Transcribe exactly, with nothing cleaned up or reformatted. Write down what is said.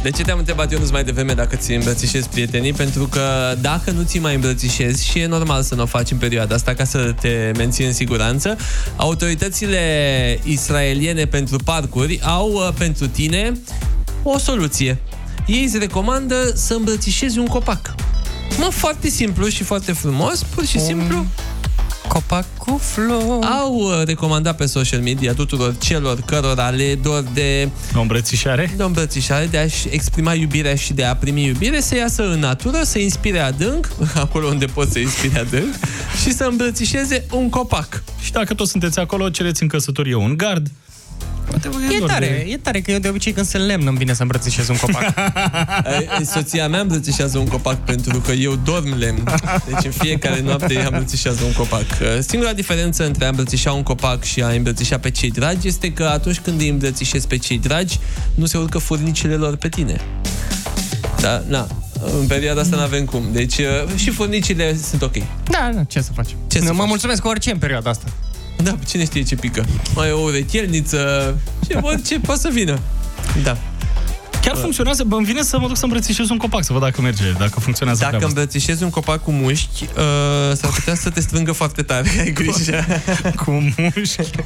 De ce te-am întrebat eu nu mai devreme dacă ți îmbrățișezi prietenii? Pentru că dacă nu ți mai îmbrățișezi, și e normal să nu o faci în perioada asta ca să te menții în siguranță, autoritățile israeliene pentru parcuri au pentru tine o soluție. Ei îți recomandă să îmbrățișezi un copac. Mă, foarte simplu și foarte frumos, pur și simplu copac cu flori. Au recomandat pe social media tuturor celor cărora le dor de o îmbrățișare, de o îmbrățișare, de a-și exprima iubirea și de a primi iubire, să iasă în natură, să inspire adânc, acolo unde pot să inspire adânc, și să îmbrățișeze un copac. Și dacă toți sunteți acolo, cereți în căsătorie un gard. E tare, de... e tare că eu de obicei când se lemn îmi vine să îmbrățișez un copac. Soția mea îmbrățișează un copac pentru că eu dorm lemn. Deci în fiecare noapte ea îmbrățișează un copac. Singura diferență între a îmbrățișa un copac și a îmbrățișa pe cei dragi este că atunci când îi îmbrățișezi pe cei dragi, nu se urcă furnicile lor pe tine. Da, na. În perioada asta n-avem cum. Deci și furnicile sunt ok. Da, da, ce să facem? Ce să mă faci? Mulțumesc cu orice în perioada asta. Da, cine știe ce pică. Mai o urechelniță, ce, ce poate să vină. Da. Chiar funcționează? Bă, îmi vine să mă duc să îmbrățișez un copac, să văd dacă merge, dacă funcționează. Dacă îmbrățișezi un copac cu mușchi, uh, s-ar putea să te strângă foarte tare. Ai grijă. Cu mușchi?